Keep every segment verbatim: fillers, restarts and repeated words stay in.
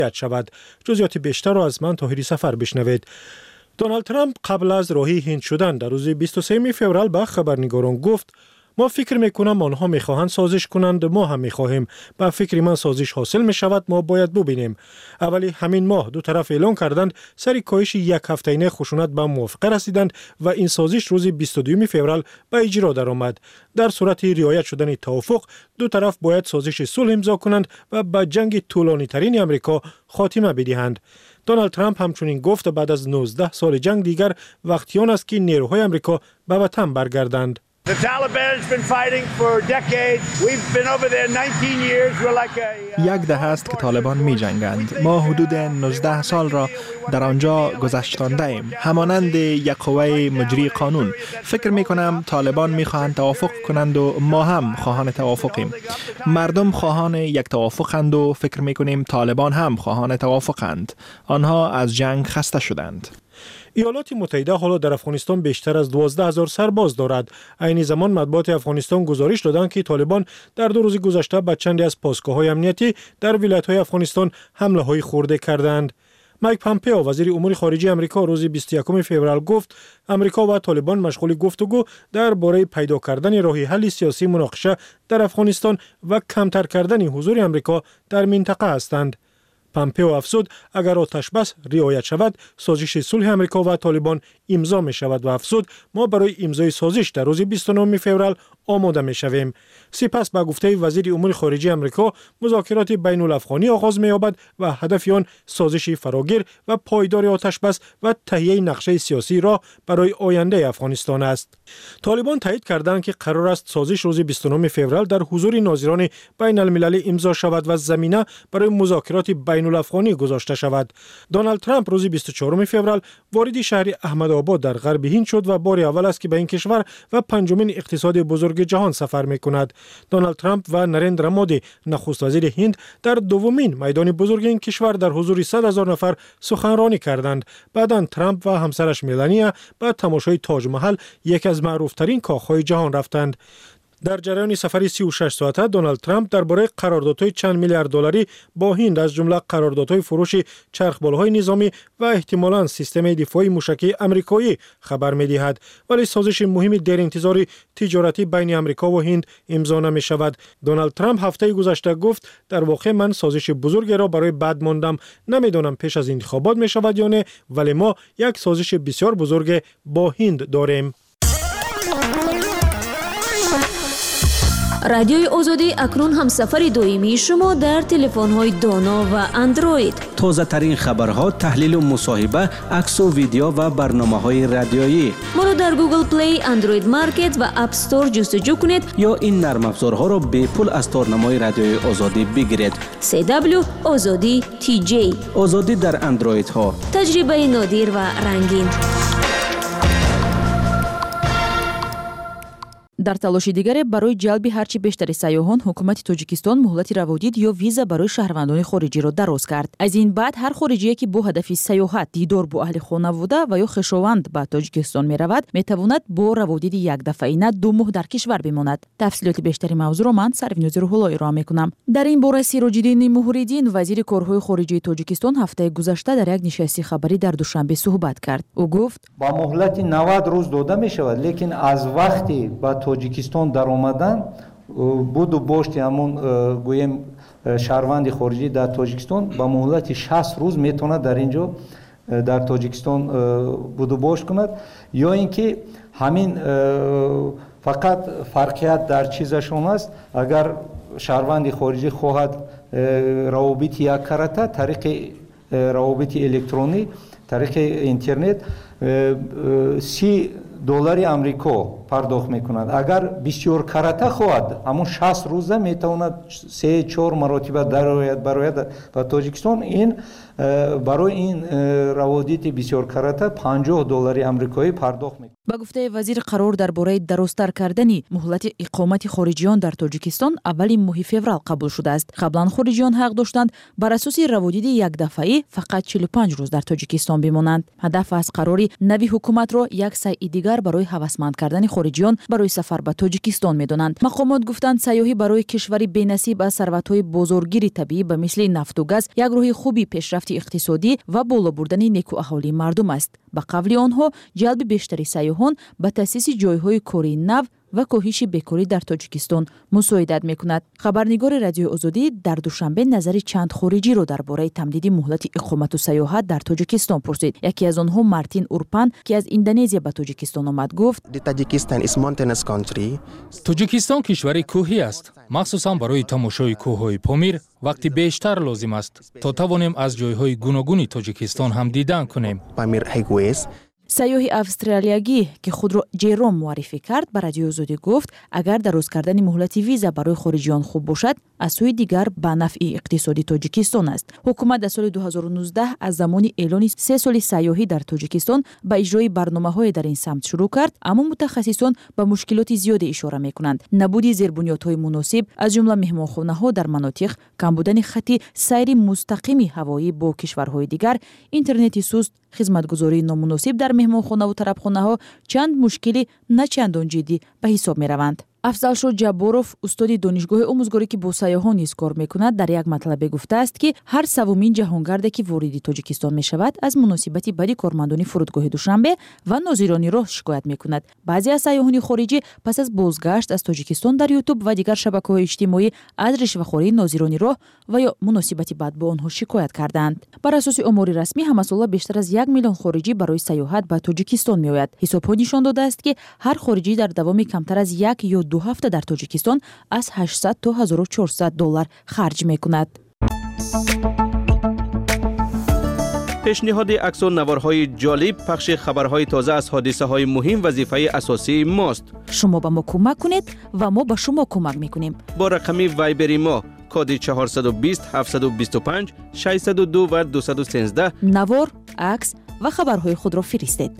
شود. جزئیات بیشتر را از من طاهری سفر بشنوید. دونالد ترامپ قبل از راهی هند شدن در روز بیست و سوم فوریه به خبرنگاران گفت: ما فکر میکنم آنها میخواهند سازش کنند، ما هم میخواهیم. با فکر من سازش حاصل میشود، ما باید ببینیم. اولی همین ماه دو طرف اعلان کردند سر کاهش یک هفته‌ای خشونت به موافقه رسیدند و این سازش روز بیست و دوم فوریه به اجرا درآمد. در صورت رعایت شدن توافق دو طرف باید سازش صلح امضا کنند و به جنگ طولانی ترین آمریکا خاتمه بدهند. دونالد ترامپ همچنین گفت بعد از نوزده سال جنگ دیگر وقتی آن است که نیروهای آمریکا به وطن برگردند. The Taliban's been fighting for decades. We've been over there nineteen years. We're like a یک دهه است که طالبان می جنگند. ما حدود نوزده سال را در آنجا گذشتانده ایم. همانند یک قوه مجری قانون. فکر می کنم طالبان می خواهند توافق کنند و ما هم خواهان توافقیم. مردم خواهان یک توافقند و فکر می کنیم طالبان هم خواهان توافقند. آنها از جنگ خسته شدند. ایالات متحده حالا در افغانستان بیشتر از دوازده هزار سرباز دارد. عین زمان مطبوعات افغانستان گزارش دادند که طالبان در دو روز گذشته به چندی از پاسگاه‌های امنیتی در ولایت‌های افغانستان حمله‌های خرده کردند. مایک پامپئو وزیر امور خارجه آمریکا روز بیست و یکم فوریه گفت آمریکا و طالبان مشغول گفتگو درباره پیدا کردن راه حل سیاسی مناقشه در افغانستان و کمتر کردن حضور آمریکا در منطقه هستند. پامپئو افزود اگر آتش بس رعایت شود سازش صلح آمریکا و طالبان امضا می شود و افزود ما برای امضای سازش در روز بیست و نهم فوریه آماده می شویم. سپس با گفته وزیر امور خارجه آمریکا مذاکرات بین الافغانی آغاز می یابد و هدف آن سازش فراگیر و پایدار آتش بس و تهیه نقشه سیاسی را برای آینده افغانستان است. طالبان تایید کردند که قرار است سازش روز بیست و نهم فوریه در حضور ناظران بین المللی امضا شود و زمینه برای مذاکرات بین الافغانی گذاشته شود. دونالد ترامپ روز بیست و چهارم فوریه وارد شهر احمدآباد در غرب هند شد و بار اول است که به این کشور و پنجمین اقتصاد بزرگ جهان سفر می کند. دونالد ترامپ و نریندرا مودی نخست وزیر هند در دومین میدان بزرگ این کشور در حضور صد هزار نفر سخنرانی کردند. بعداً ترامپ و همسرش ملانیا به تماشای تاج محل، یک از معروفترین کاخهای جهان رفتند. در جریان سفری سی و شش ساعته دونالد ترامپ درباره قراردادهای چند میلیارد دلاری با هند از جمله قراردادهای فروش چرخبالهای نظامی و احتمالاً سیستم دفاعی موشکی آمریکایی خبر می‌دهد، ولی سازش مهم در انتظار تجارتی بین آمریکا و هند امضا نمی‌شود. دونالد ترامپ هفته گذشته گفت در واقع من سازش بزرگی را برای بعد ماندم، نمی‌دانم پیش از انتخابات می‌شود یا نه، ولی ما یک سازش بسیار بزرگ با هند داریم. رادیوی آزادی اکنون هم سفر دویمی شما در تلفن‌های دانا و اندروید. تازه ترین خبرها، تحلیل و مصاحبه، عکس و ویدیو و برنامه‌های رادیویی. ما را در گوگل پلی، اندروید مارکت و اپ استور جستجو کنید یا این نرم افزارها را به پول از تارنمای رادیوی آزادی بگیرید. سی دبلیو آزادی تی جی. آزادی در اندروید ها. تجربه نادر و رنگین. дар талоши дигаре барои ҷалби ҳарчи бештари сайёҳон ҳукумати тоҷикистон муҳлати раводид ё виза барои шаҳрвандони хориҷиро дароз кард. аз ин баъд ҳар хориҷие ки бо ҳадафи сайёҳат, дидор бо аҳли хонавода ва ё хешованд ба тоҷикистон меравад метавонад бо раводиди якдафаина ду моҳ дар кишвар бимонад. тафсилоти бештари мавзӯъро ман сарвинози рӯҳулло ироа мекунам. дар ин бора Сироҷиддин Муҳриддин вазири корҳои хориҷии Тоҷикистон ҳафтаи гузашта дар як нишасти хабарӣ дар Душанбе суҳбат кард. ӯ гуфт: ба муҳлати навад рӯз дода мешавад, лекин аз вақти ба Тоҷикистон дар омадан буду бошти ҳамон гӯем шаҳрванди хориҷӣ дар Тоҷикистон ба муҳлати шаст рӯз метавонад дар инҷо дар Тоҷикистон буду бош кунад, ё ин ки ҳамин фақат фарқият дар чизашон аст, агар шаҳрванди хориҷӣ хоҳад равобити яккарата тариқи равобити электронӣ, тариқи интернет си доллари амрико пардохт мекунад. агар бисёр карата хоҳад ҳамон шаст рӯза метавонад се чор маротиба дарояд барояд ба Тоҷикистон. ин барои ин раводити бисёр карата панҷоҳ доллари амрикоӣ пардохт мекунад. ба гуфтаи вазир қарор дар бораи дарозтар кардани муҳлати иқомати хориҷиён дар Тоҷикистон аввали моҳи феврал қабул шудааст. қаблан хориҷиён ҳақ доштанд бар асоси раводиди якдафаӣ фақат чилу панҷ рӯз дар Тоҷикистон бимонанд. ҳадаф аз қарори нави ҳукуматро як сайъи дигар دیگر برای هوسمند کردن خارجیان برای سفر به تاجیکستان می‌دانند. مقامات گفتند سیاحی برای کشوری بی‌نصیب از ثروت‌های بزرگگیر طبیعی به مثل نفت و گاز یک راه خوبی پیشرفت اقتصادی و بالا بردن نیکواحوالی مردم است. به قول آنها جلب بیشتر سیاحان به تأسیس جایهای کاری نو و کاهش بیکاری در تاجیکستان مساعدت می‌کند. خبرنگار رادیوی آزادی در دوشنبه نظر چند خارجی را درباره تمدید مهلت اقامت و سیاحت در تاجیکستان پرسید. یکی از آنها مارتین اورپان که از اندونزیا به تاجیکستان آمد گفت: تاجیکستان کشوری کوهی است، مخصوصا برای تماشای کوه‌های پامیر وقتی بیشتر لازم است تا توانیم از جایهای گوناگون تاجیکستان هم دیدن کنیم. سیاح استرالیایی که خود را جیروم معرفی کرد به رادیو آزادی گفت اگر دراز کردن مهلت ویزا برای خارجیان خوب باشد، از سوی دیگر به نفع اقتصادی تاجیکستان است. حکومت در سال دو هزار و نوزده از زمان اعلان سه سال سیاحی در تاجیکستان به اجرای برنامه‌های در این سمت شروع کرد، اما متخصصان به مشکلات زیادی اشاره می‌کنند. نبود زیربنیادهای مناسب از جمله مهمانخانه‌ها در مناطق، کم بودن خط سیر مستقیم هوایی با کشورهای دیگر، اینترنت سست، خدمتگزاری نامناسب در مهمانخانه و طربخانه‌ها چند مشکلی نه چندان جدی به حساب می‌روند. افضلشور جباروف استاد دانشگاه آموزگاری که با سیاحان نیز کار می‌کند در یک مطلب گفته است که هر سومین جهانگرد که وارد تاجیکستان می‌شود از مناسبت بد کارمندان فرودگاه دوشنبه و ناظران راه شکایت می‌کند. بعضی از سیاحان خارجی پس از بازگشت از تاجیکستان در یوتیوب و دیگر شبکه‌های اجتماعی از رشوه‌خوری ناظران راه و یا مناسبت بد با آنها شکایت کردند. بر اساس آمار رسمی همه ساله بیشتر از یک میلیون خارجی برای سیاحت به تاجیکستان می‌آید. حساب‌ها نشان داده است که هر خارجی در دوام کمتر از یک یا دو هفته در تاجیکستان از هشتصد تا هزار و چهارصد دلار خرج می‌کند. پیشنهاد عکس و نوارهای جالب، پخش خبرهای تازه از حادثه‌های مهم وظیفه اساسی ماست. شما به ما کمک کنید و ما به شما کمک می‌کنیم. با رقم وایبری ما کد چهارصد و بیست هفتصد و بیست و پنج ششصد و دو و دویست و سیزده نوار، عکس و خبرهای خود را فرستید.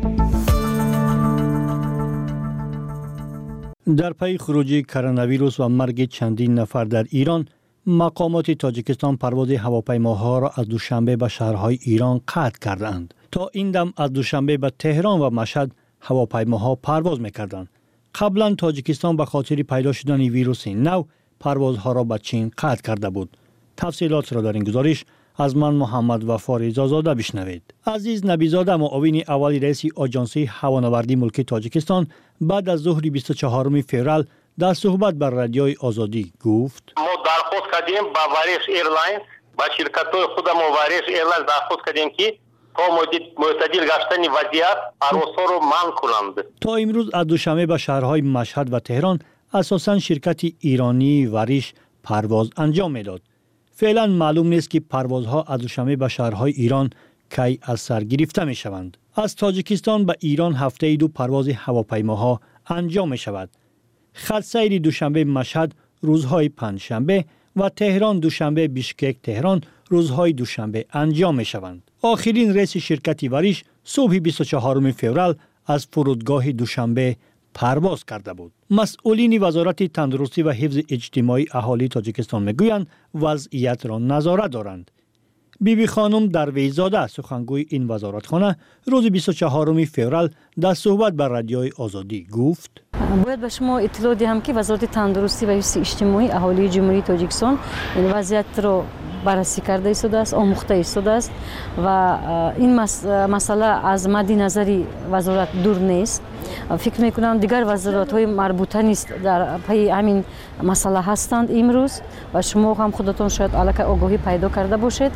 در پی خروجی کرونا ویروس و مرگ چندین نفر در ایران، مقامات تاجیکستان پرواز هواپیماها را از دوشنبه به شهرهای ایران قطع کردند. تا این دم از دوشنبه به تهران و مشهد هواپیماها پرواز می‌کردند. قبلا تاجیکستان به خاطر پیدا شدن ویروس نو پروازها را به چین قطع کرده بود. تفصیلات را در این گزارش از من محمد وفا رضازاده بشنوید. عزیز نبیزاده معاون اول رئیس آژانس هوانوردی ملکی تاجیکستان بعد از ظهر بیست و چهارم فوریه در صحبت بر رادیوی آزادی گفت: ما درخواست کردیم با واریس ایرلاینز با شرکت خودم واریس ایرلاینز درخواست کردیم که تا معتدل گشتن وضعیت پروازها رو منع کنند. تا امروز از دوشنبه به شهرهای مشهد و تهران اساساً شرکت ایرانی واریش پرواز انجام میداد. فعلا معلوم نیست که پروازها از دوشنبه به شهرهای ایران کی از سر گرفته می شوند. از تاجیکستان به ایران هفته دو پرواز هواپیماها انجام می شود. خط سیر دوشنبه مشهد روزهای پنجشنبه و تهران دوشنبه بیشکک تهران روزهای دوشنبه انجام می شوند. آخرین رئیس شرکت واریش صبح بیست و چهارم فوریه از فرودگاه دوشنبه پرواز کرده بود. مسئولین وزارت تندرستی و حفظ اجتماعی اهالی تاجیکستان میگویند وضعیت را نظارت دارند. بی بی خانم درویزاده سخنگوی این وزارتخانه روز بیست و چهارم فوریه در صحبت بر رادیوی آزادی گفت: باید به شما اطلاع دهم که وزارت تندرستی و حفظ اجتماعی اهالی جمهوری تاجیکستان این وضعیت را بررسی کرده ایستاده است، آموخته ایستاده است و این مسئله از مد نظر وزارت دور نیست. فکر میکنم دیگر وزارت های مربوطه نیست در پی همین مسئله هستند امروز و شما هم خودتون شاید الکی آگاهی پیدا کرده باشید.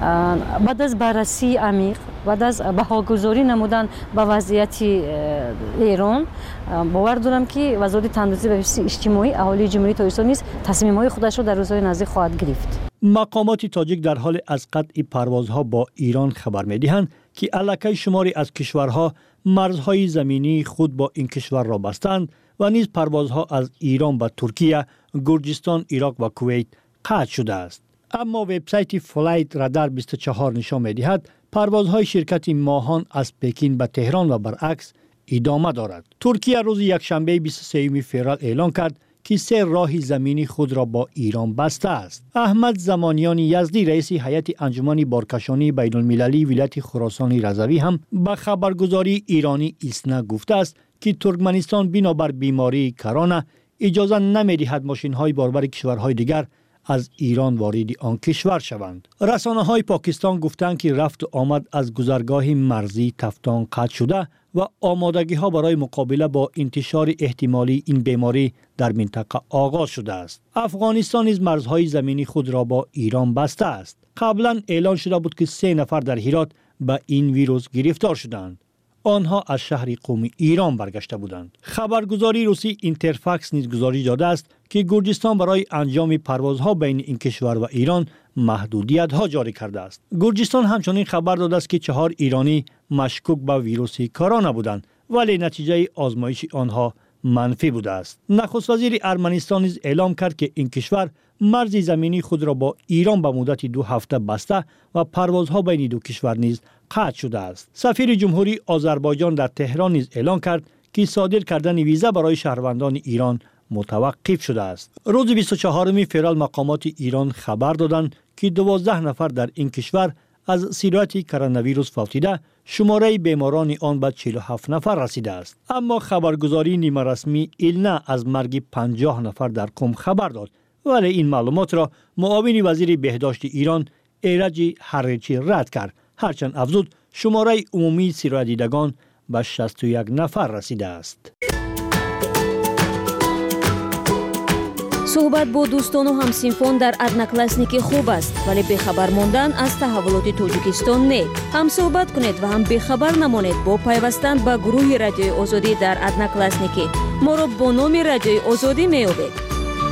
بعد از بررسی عمیق، بعد از بهاگذاری نمودن به وضعیت ایران، باور دارم که وزارت تندرستی و حفظ اجتماعی اهالی جمهوری تاجیکستان نیز تصمیم‌های خودش را در روزهای نزدیک خواهد گرفت. مقامات تاجیک در حال از قطع پروازها با ایران خبر می‌دهند که الکی شماری از کشورها مرزهای زمینی خود با این کشور را بستند و نیز پروازها از ایران به ترکیه، گرجستان، عراق و کویت قطع شده است. اما وبسایت فلایت رادار بیست و چهار نشان می‌دهد پروازهای شرکت ماهان از پکین به تهران و برعکس ادامه دارد. ترکیه روز یکشنبه بیست و سوم فوریه اعلان کرد که سه راه زمینی خود را با ایران بسته است. احمد زمانیان یزدی رئیس هیئت انجمن بارکشانی بین المللی ولایت خراسان رضوی هم به خبرگزاری ایرانی ایسنا گفته است که ترکمنستان بنابر بیماری کرونا اجازه نمی‌دهد ماشین‌های باربر کشورهای دیگر از ایران وارد آن کشور شوند. رسانه‌های پاکستان گفتند که رفت و آمد از گذرگاه مرزی تفتان قطع شده و آمادگی‌ها برای مقابله با انتشار احتمالی این بیماری در منطقه آغاز شده است. افغانستان نیز مرزهای زمینی خود را با ایران بسته است. قبلا اعلان شده بود که سه نفر در هرات به این ویروس گرفتار شدند. آنها از شهر قم ایران برگشته بودند. خبرگزاری روسی اینترفاکس نیز گزارش داده است که گرجستان برای انجام پروازها بین این کشور و ایران محدودیت‌ها جاری کرده است. گرجستان همچنین خبر داده است که چهار ایرانی مشکوک به ویروس کرونا بودند ولی نتیجه آزمایش آنها منفی بوده است. نخست وزیر ارمنستان نیز اعلام کرد که این کشور مرز زمینی خود را با ایران به مدت دو هفته بسته و پروازها بین دو کشور نیز قطع شده است. سفیر جمهوری آذربایجان در تهران نیز اعلام کرد که صادر کردن ویزا برای شهروندان ایران متوقف شده است. روز بیست و چهارم فوریه مقامات ایران خبر دادند که دوازده نفر در این کشور از سیرایت کرونا ویروس فوتیده، شماره بیماران آن به چهل و هفت نفر رسیده است. اما خبرگزاری نیمه رسمی ایلنا از مرگ پنجاه نفر در قم خبر داد، ولی این معلومات را معاون وزیر بهداشت ایران ایرج حریچی رد کرد. هرچند افزود شماره عمومی سیرایت دیدگان به شصت و یک نفر رسیده است. صحبت با دوستان و همسینفون در ادناکلاسنیک خوب است، ولی بخبر ماندن از تحولات تاجیکستان نه. هم صحبت کنید و هم بخبر نمانید با پیوستن به گروه رادیوی آزادی در ادناکلاسنیک. ما را با نام رادیوی آزادی میابید.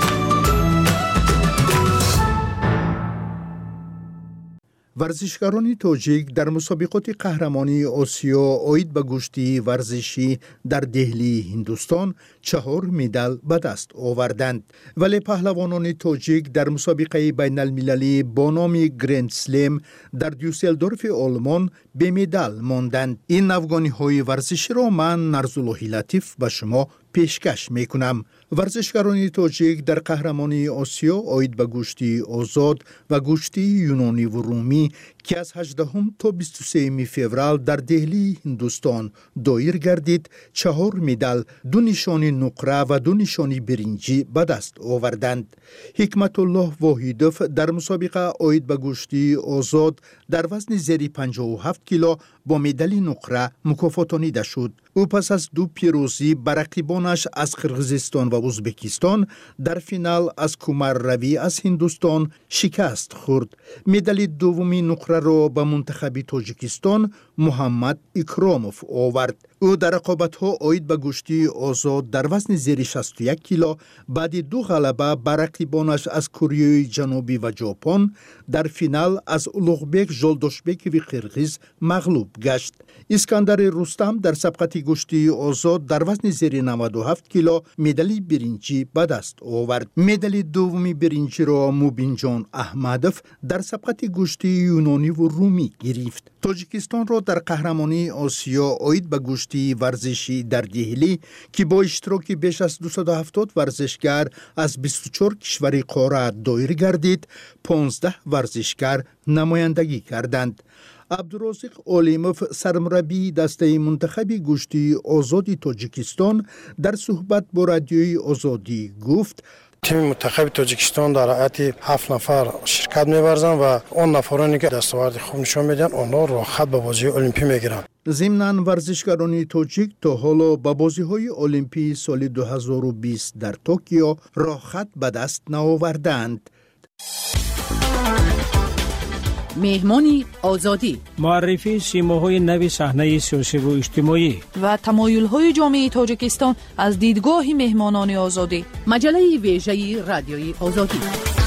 ورزشکاران تاجیک در مسابقات قهرمانی آسیا عاید به گشتی ورزشی در دهلی هندوستان چهار مدال به دست آوردند، ولی پهلوانان تاجیک در مسابقه بین المللی با نام گرند سلم در دیوسلدورف آلمان به مدال ماندند. این افغانی های ورزشی را من نرزاللهی لطیف به شما پیشکش می کنم. ورزشکاران تاجیک در قهرمانی آسیا عاید به گشتی آزاد و گشتی یونانی و رومی که از هجدهم تا بیست و سوم فوریه در دهلی هندوستان دایر گردید چهار مدال، دو نشانی نقره و دو نشانی برنجی به دست آوردند. حکمت الله واحدوف در مسابقه عاید به گشتی آزاد در وزن زیر پنجاه و هفت کیلو با مدال نقره مکافاتانیده شد. او پس از دو پیروزی بر رقیبانش از قرغیزستان و ازبکستان در فینال از کومر روی از هندوستان شکست خورد. مدال دومی نقره را به منتخب تاجیکستان محمد اکراموف آورد. او در رقابت‌ها عاید به گشتی آزاد در وزن زیر شصت و یک کیلو بعد دو غلبه بر رقیبانش از کره جنوبی و ژاپن در فینال از اولوغبک ژولدوشبک و قرغیز مغلوب گشت. اسکندر رستم در سبقت گشتی آزاد در وزن زیر نود و هفت کیلو مدال برنجی به دست آورد. مدال دومی برنجی را موبین جان احمدوف در سبقت گشتی یونانی و رومی گرفت. تاجیکستان را در قهرمانی آسیا عاید به گشتی ورزشی در دهلی که با اشتراک بیش از دویست و هفتاد ورزشگر از بیست و چهار کشور قاره دایر گردید، پانزده ورزشگر نمایندگی کردند. عبدالرازق علیموف سرمربی دسته منتخب گشتی آزادی تاجیکستان در صحبت با رادیوی آزادی گفت تیم منتخب تاجیکستان در هیئت هفت نفر شرکت می‌ورزند و اون نفرانی که دستاورد خوب نشون میدن آنها راحت به بازی المپی میگیرند. ضمناً ورزشکاران تاجیک تا حالا به بازی‌های المپی سال دو هزار و بیست در توکیو راحت به دست نآوردند. مهمانی آزادی، معرفی سیماهای نو صحنه سیاسی و اجتماعی و تمایل‌های جامعه تاجیکستان از دیدگاه مهمانان آزادی. مجله ویژه رادیوی آزادی.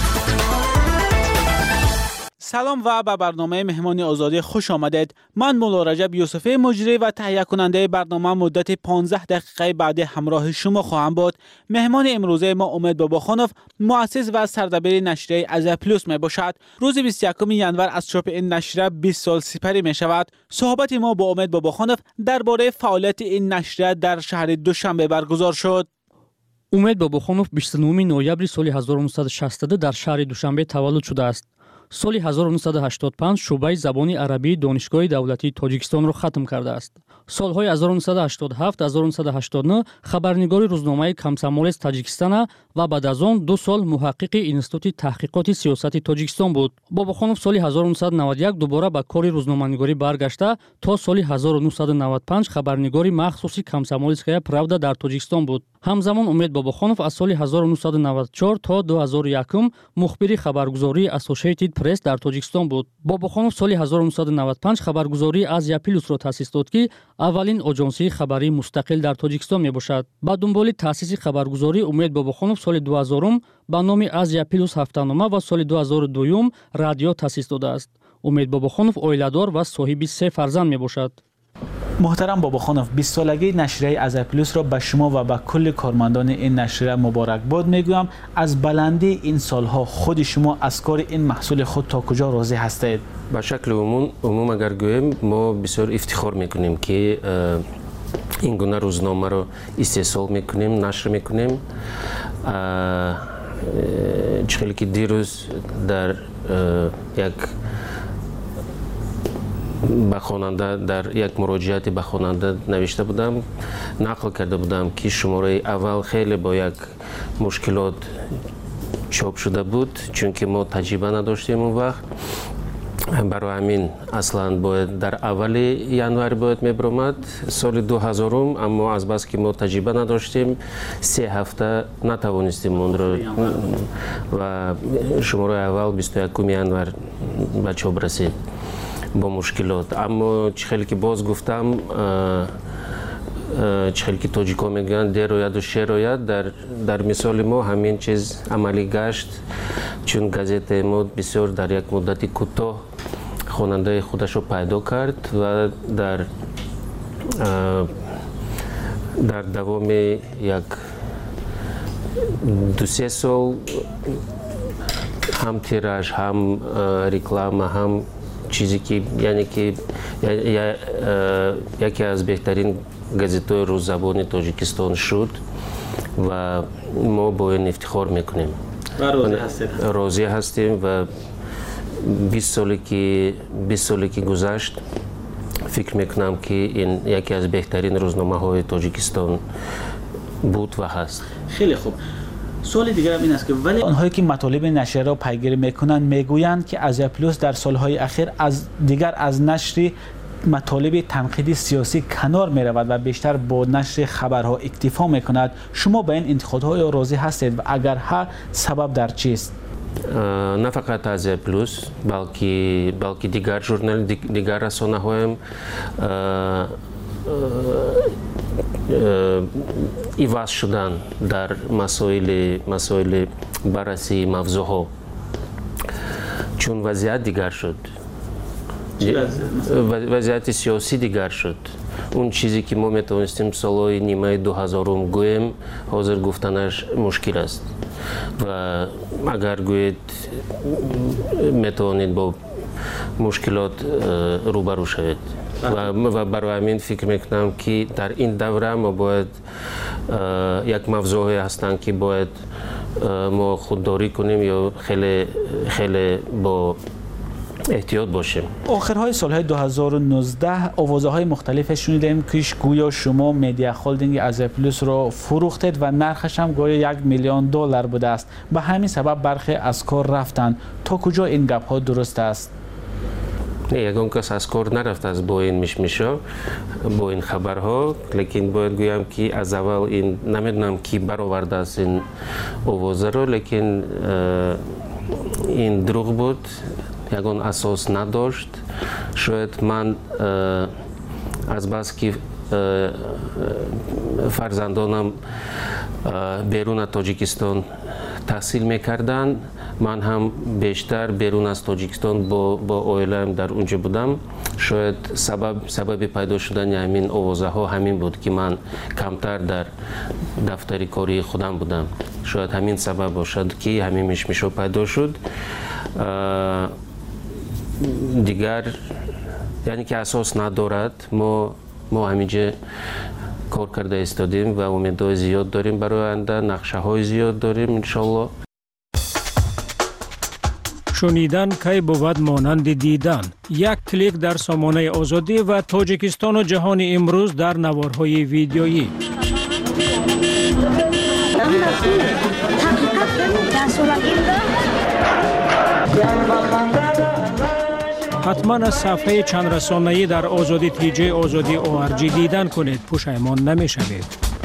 سلام و به برنامه مهمانی آزادی خوش آمدید. من مولا رجب یوسفی مجری و تهیه کننده برنامه مدت پانزده دقیقه بعد همراه شما خواهم بود. مهمان امروزه ما امید باباخانوف، مؤسس و سردبیر نشریه از پلوس می باشد. روز بیست و یکم ژانویه از چاپ این نشریه بیست سال سپری می شود. صحبت ما با امید باباخانوف درباره فعالیت این نشریه در شهر دوشنبه برگزار شد. умед бобохонов бисту нӯюми ноябри соли ҳазору нуҳсаду шастаду дар шаҳри душанбе таваллуд шудааст. соли ҳазору нуҳсаду ҳаштоду панҷ шуъбаи забони арабии донишгоҳи давлатии Тоҷикистонро хатм кардааст. солҳои ҳазору нуҳсаду ҳаштоду ҳафт ҳазору нуҳсаду ҳаштоду нӯҳ хабарнигори рӯзномаи Комсомолец Таҷикистона ва баъд аз он ду сол муҳаққиқи Институти таҳқиқоти сиёсати Тоҷикистон буд. Бобохонов соли ҳазору нуҳсаду наваду як дубора ба кори рӯзноманигорӣ баргашта, то соли ҳазору нуҳсаду наваду панҷ хабарнигори махсуси Комсомольская правда дар Тоҷикистон буд. ҳамзамон Умед Бобохонов аз соли ҳазору нуҳсаду наваду чор то ду ҳазору якум мухбири хабаргузории Associated Press дар Тоҷикистон буд. Бобохонов соли ҳазору нуҳсаду наваду панҷ хабаргузории Азия Плюсро таъсис дод, ки аввалин оҷонсии хабарии мустақил дар Тоҷикистон мебошад. ба дунболи таъсиси хабаргузорӣ Умед Бобохонов соли дуҳазорум ба номи Азия Плюс ҳафтанома ва соли ду ҳазору дуюм радио таъсис додааст. Умед Бобохонов оиладор ва соҳиби се фарзанд мебошад. محترم باباخانov بیست سالگی نشریه Azia Plus را به شما و به کل کارمندان این نشریه مبارکباد میگویم. از بلندی این سالها خود شما از کار این محصول خود تا کجا راضی هستید؟ به شکل عموم عموم اگر گویم ما بسیار افتخار میکنیم که این گونه روزنامه را استحصال میکنیم، نشر میکنیم. چخیلی که دیروز در یک به خواننده در یک مراجعاتی به خواننده نوشته بودم، نقل کرده بودم که شماره اول خیلی با یک مشکلات چاپ شده بود، چون که ما تجربه نداشتیم اون وقت. برای همین اصلا باید در اول ینوار باید میبرامد سال دو هزارم، اما از بس که ما تجربه نداشتیم سه هفته نتوانستیم اون رو و شماره اول بیست و یکم ینوار به چاپ رسید با مشکلات. اما چخیلی که باز گفتم چخیلی که تاجیکا میگن در روید و شیر روید، در, در مثال ما همین چیز عملی گشت، چون گازت ما بسیار در یک مدتی کوتاه خواننده خودش رو پیدا کرد و در در دوام یک دو سه سال هم تیراژ، هم رکلام، هم چیزی که یعنی که یکی از بهترین گازت‌های روززبان تاجیکستان شد و ما با این افتخار میکنیم و راضی هستیم. راضی هستیم و بیست سالی که بیست سالی که گذشت فکر میکنم که این یکی از بهترین روزنامه‌های تاجیکستان بود و هست. خیلی خوب. سوال دیگر هم این است که ولی آنهایی که مطالب نشریه را پیگیری میکنند میگویند که Azia Plus در سالهای اخیر از دیگر از نشر مطالب تنقیدی سیاسی کنار می رود و بیشتر با نشر خبرها اکتفا میکند. شما به این انتقادهای راضی هستید و اگر ها سبب در چیست؟ نه فقط Azia Plus بلکه بلکه دیگر ژورنال دیگر رسانه هایم ایواز شدن در مسائل مسائل بررسی موضوعها، چون وضعیت دیگر شد، وضعیت سیاسی دیگر شد. اون چیزی که ما میتونستیم سالهای نیمه دو هزارم گویم حاضر گفتنش مشکل است و اگر گوید میتونید با مشکلات روبرو شوید و برای همین فکر میکنم که در این دوره ما باید یک موضوعی هستند که باید ما خودداری کنیم یا خیلی خیلی با احتیاط باشیم. آخرهای سالهای دو هزار و نوزده آوازه های مختلف شنیدیم که گویا شما مدیا هولدینگ Azia Plus را فروختید و نرخش هم گویا یک میلیون دلار بوده است. به همین سبب برخی از کار رفتند. تا کجا این گپ ها درست است؟ نه، یکم کس از کار نرفت از با این میشمیشا، با این خبرها، لیکن باید گویم که از اول این نمیدونم کی برآورده است این آوازه رو، لیکن این دروغ بود، یکم اساس نداشت. شاید من از بس که فرزندانم بیرون تاجیکستان تحصیل میکردن، من هم بیشتر بیرون از تاجیکستان با با عائله‌ام در اونجا بودم. شاید سبب سبب پیدا شدن همین آوازه ها همین بود که من کمتر در دفتر کاری خودم بودم. شاید همین سبب باشد که همین مشمشو پیدا شد. دیگر یعنی که اساس ندارد، ما мо ҳаминҷа кор карда истодем ва умедҳои зиёд дорем барои оянда, нақшаҳои зиёд дорем иншоалло. шунидан кай бувад монанди дидан. Як клик дар сомонаи озодӣ ва Тоҷикистону ҷаҳони имрӯз дар наворҳои видеоӣ. ҳатман аз сафҳаи чандрасонаӣ дар озодӣ тиҷаи озодӣ о ар ҷи дидан кунед, пушаймон намешавед.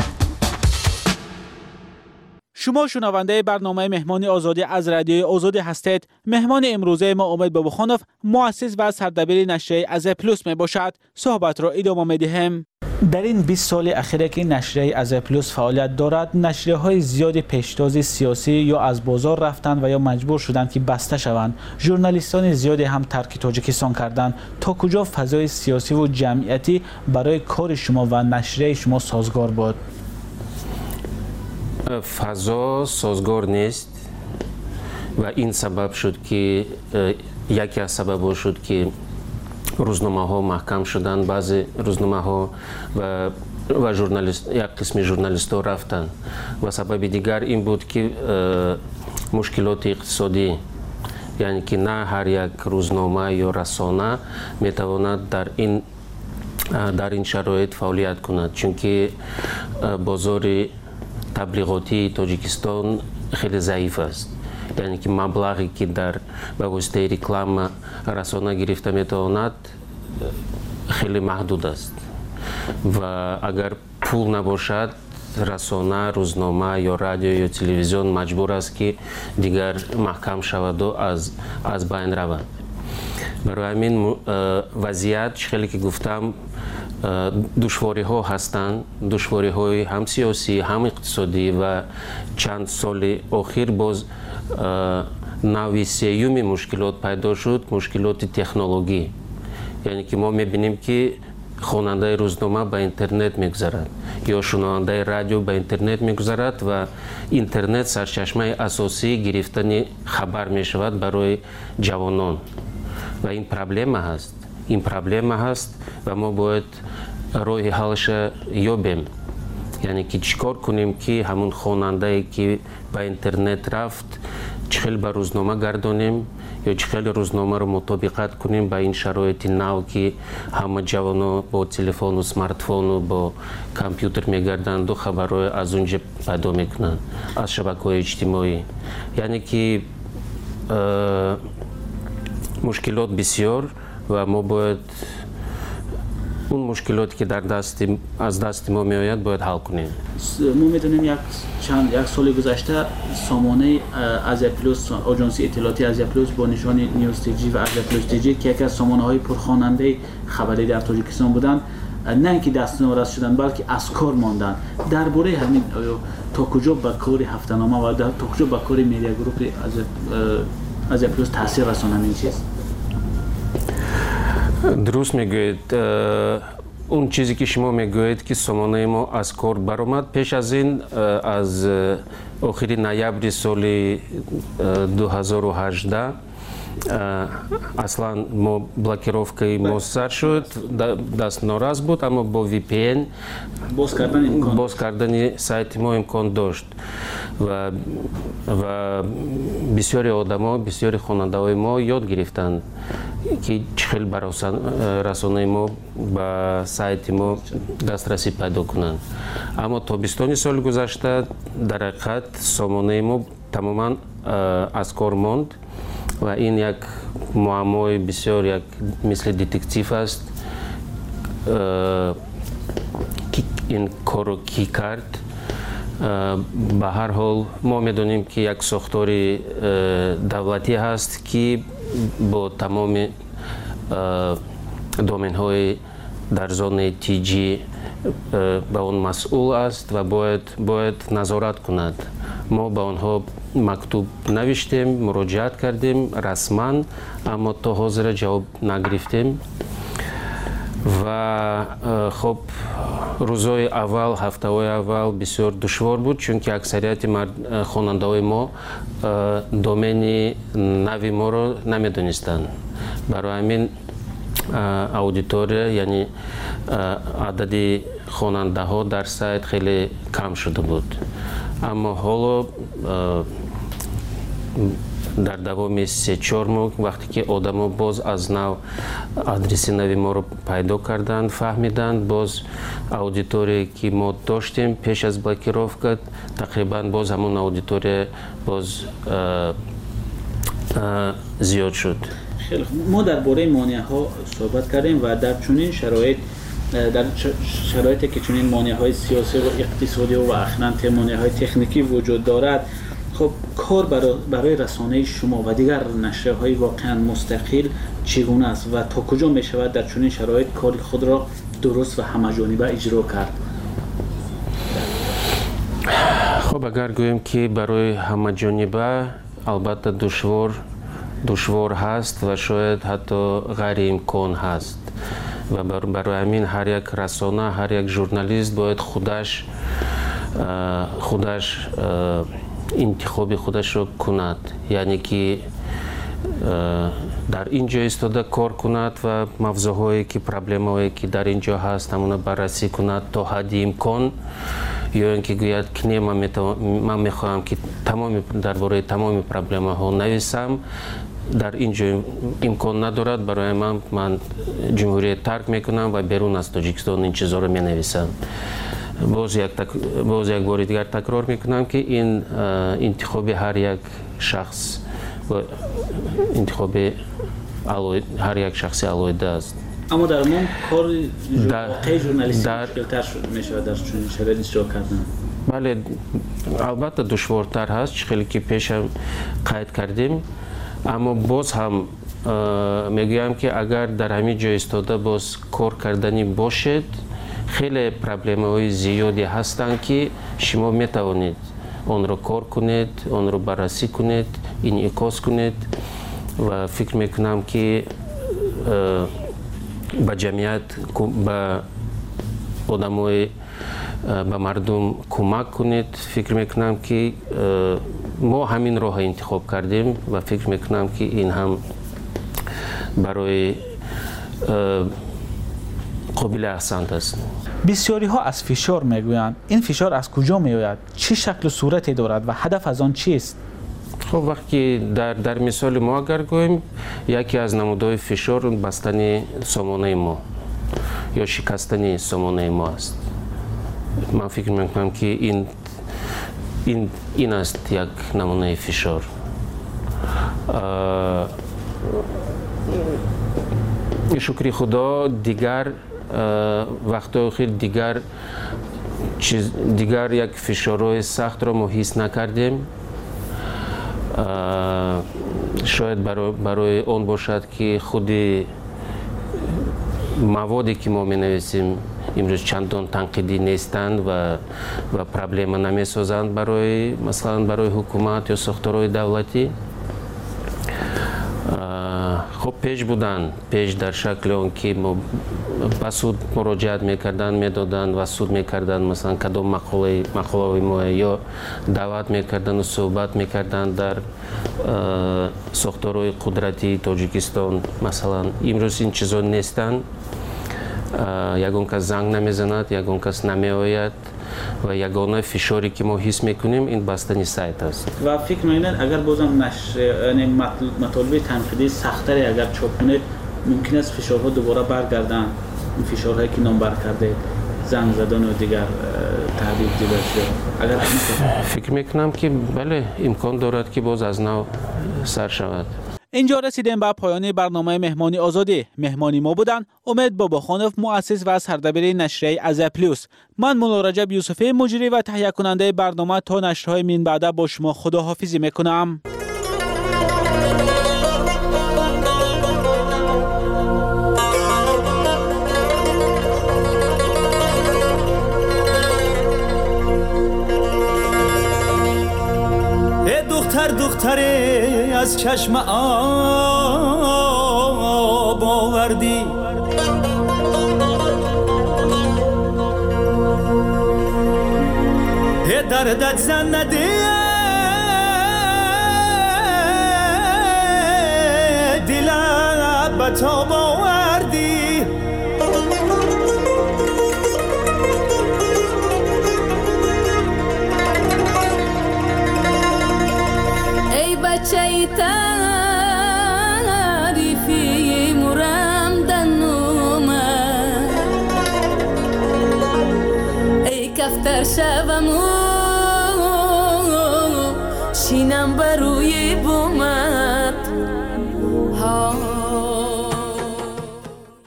شما شنونده برنامه مهمان آزادی از رادیوی آزادی هستید. مهمان امروزه ما امید بابخانوف مؤسس و سردبیر نشریه از پلوس می باشد. صحبت را ادامه می دهیم. در این بیست سال اخیر که نشریه از پلوس فعالیت دارد، نشریه های زیادی پیشتاز سیاسی یا از بازار رفتند و یا مجبور شدند که بسته شوند. ژورنالیستان زیادی هم ترک تاجیکستان کردند. تا کجا فضای سیاسی و جمعیتی برای کار شما و نشریه شما سازگار بود؟ فضا سازگار نیست و این سبب شد که یکی از سبب شد که روزنامه ها محکم شدن، بعضی روزنامه ها و و ژورنالیست یک قسم ژورنالیست ها رفتن و سبب دیگر این بود که مشکلات اقتصادی، یعنی که نه هر یک روزنامه یا رسانه میتواند در این در این شرایط فعالیت کند، چون که بازار تبلیغاتی تاجیکستان خیلی ضعیف است. یعنی که مبلغی که در به واسطه رکلام رسانه گرفته میتواند خیلی محدود است و اگر پول نباشد رسانه، روزنامه یا رادیو یا تلویزیون مجبور است که دیگر محکم شود و از از بین رود. برای همین وضعیت خیلی که گفتم دشواری ها هستند، دشواری های هم سیاسی هم اقتصادی و چند سال اخیر باز نوع سیوم مشکلات پیدا شد، مشکلات تکنولوژی. یعنی که ما میبینیم که خواننده روزنامه به اینترنت میگذرد یا شنونده رادیو به اینترنت میگذرد و اینترنت سرچشمه اساسی گرفتن خبر میشود برای جوانان و این پرابلم هست. این پرابلم هست و ما باید راه حلش یابیم. یعنی که چیکار کنیم که همون خواننده که به اینترنت رفت چخیل به روزنامه گردانیم یا چخیل روزنامه رو مطابقت کنیم با این شرایط نو که همه جوانا با تلفن و سمارتفون و با کامپیوتر میگردند و خبرهای از اونجا پیدا میکنند از شبکه‌های اجتماعی. یعنی که مشکلات بسیار و ما باید اون مشکلاتی که در دست از دست ما میآید باید حل کنیم. ما میدونیم یک چند یک سال گذشته سامانه از پلوس، آژانس اطلاعاتی از پلوس با نشان نیوز تیجی و از پلوس تیجی که یکی از سامانه های پرخواننده خبری در تاجیکستان بودند، نه اینکه دست نارس شدن بلکه از کار ماندن. درباره همین تا کجا به کار هفته‌نامه و تا کجا به کار میدیا گروپ از از پلوس تاثیر رسانه این چیز؟ درست میگوید. اون چیزی که شما میگوید که سامانه ما از کار برآمد، پیش از این از آخر نوامبر سال دو هزار و هجده اصلا ما بلاکировкой ما سر شد، دست ناراض بود، اما با وی پی ان باز کردن امکان باز کردن سایت ما امکان داشت و و بسیاری آدما، بسیاری خواننده ما یاد گرفتند که چخیل برای رسانه ما به سایت ما دسترسی پیدا کنند. اما تابستان سال گذشته در حقیقت سامانه ما تماما از کار ماند و این یک معمای بسیار یک مثل دتکتیو است. این کارو کی کرد؟ به هر حال ما میدونیم که یک ساختار دولتی هست که با تمام دومین های در زون تی جی به اون مسئول است و باید باید نظارت کند. ما به آنها مکتوب نوشتیم، مراجعت کردیم رسما، اما تا حاضر جواب نگرفتیم و خب روزهای اول، هفته‌های اول بسیار دشوار بود، چون که اکثریت خواننده‌های ما دومین نوی ما رو نمیدونستند. برای همین аудитория, яъне адади хонандаҳо дар сайт хеле кам шуда буд. Аммо ҳоло дар давоми се чор моҳ вақте ки одамо боз аз нав адреси нави моро пайдо карданд, фаҳмиданд, боз аудитория ки мо доштем пеш аз блокировка тақрибан боз ҳамон аудитория боз зиёд шуд. خیلی خوب. ما درباره مانع‌ها صحبت کردیم و در چنین شرایط در شرایطی که چنین مانع‌های سیاسی و اقتصادی و اخیراً مانع‌های تکنیکی وجود دارد، خب کار برای برای رسانه شما و دیگر نشریه‌های واقعاً مستقل چگونه است و تا کجا می‌شود در چنین شرایط کار خود را درست و همه‌جانبه اجرا کرد؟ خب اگر گوییم که برای همه‌جانبه البته دشوار دشوار هست و شاید حتی غیر امکان هست و برای همین هر یک رسانه، هر یک ژورنالیست باید خودش خودش انتخاب خودش رو کند، یعنی که در اینجا ایستاده کار کند و موضوعهایی که پرابلم‌هایی که در اینجا هست همون بررسی کند تا حد امکان، یا اینکه گوید که نه من میخواهم که تمام درباره تمام پرابلم‌ها نویسم، در اینجا امکان ندارد، برای من من جمهوریت ترک میکنم و بیرون از تاجیکستان این چیزا رو مینویسم. باز یک تک... باز یک بار دیگر تکرار میکنم که این انتخاب هر یک شخص و انتخاب علوی... هر یک شخص علایده است. اما در من کار واقعی ژورنالیستی مشکل‌تر میشود در چنین شرایطی اجرا کردن. بله البته دشوارتر هست، خیلی که پیش هم قید کردیم، اما باز هم میگویم که اگر در همین جای ایستاده باز کار کردنی باشد، خیلی پرابلم‌های زیادی هستند که شما میتوانید آن را کار کنید، آن را بررسی کنید، انعکاس کنید و فکر میکنم که به جمعیت، به آدمای به مردم کمک کنید. فکر میکنم که ما همین راه انتخاب کردیم و فکر میکنم که این هم برای قابل احسان است. بسیاری ها از فشار میگویند. این فشار از کجا میآید؟ چه شکل و صورتی دارد و هدف از آن چیست؟ خب وقتی در در مثال ما اگر گوییم، یکی از نمودهای فشار بستن سامانه ما یا شکستن سامانه ما است. من فکر میکنم که این این این است یک نمونه فشار. شکر خدا دیگر وقت خیلی دیگر چیز دیگر یک فشارهای سخت را ما حس نکردیم. شاید برای برای اون باشد که خود موادی که ما می نویسیم امروز چندان تنقیدی نیستند و و پرابلم نمی سازند برای مثلا برای حکومت یا ساختارهای دولتی. خب پیش بودن، پیش در شکل اون که ما به سود مراجعت میکردن، میدادن و سود میکردن، مثلا کدام مقاله مقاله ما یا دعوت میکردن و صحبت میکردن در ساختارهای قدرتی تاجیکستان. مثلا امروز این چیزا نیستن. یگان کس زنگ نمیزند، یگان کس نمیآید و یگانه فشاری که ما حس میکنیم این بستن سایت است. و فکر میکنید اگر بازم نشر یعنی مطالب تنقیدی سختری اگر چاپ کنید، ممکن است فشارها دوباره برگردن؟ این فشارهایی که نام بر کرده، زنگ زدن و دیگر تهدید دیگر اگر فکر میکنم که بله امکان دارد که باز از نو سر شود. اینجا رسیدیم به پایان برنامه مهمانی آزادی. مهمانی ما بودن امید باباخانوف، مؤسس و سردبیر نشریه ازا پلوس. من مولا رجب یوسفی، مجری و تهیه کننده برنامه. تا نشرهای من بعد با شما خداحافظی میکنم. دختر دختره از چشم آب آوردی، دردت زن نده دلم به تاب آوردی. ای بچه ای تعریفی مرم دنومه، ای کفتر شوم